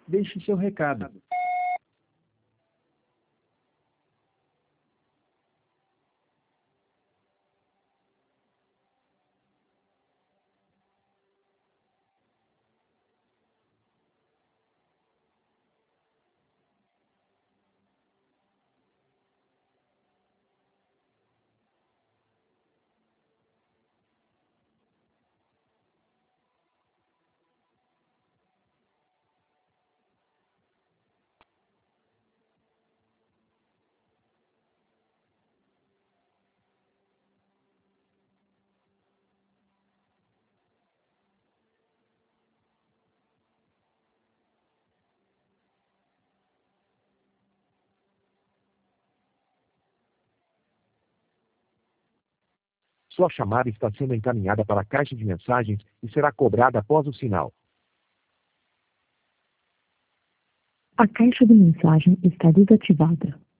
Deixe seu recado. Sua chamada está sendo encaminhada para a caixa de mensagens e será cobrada após o sinal. A caixa de mensagem está desativada.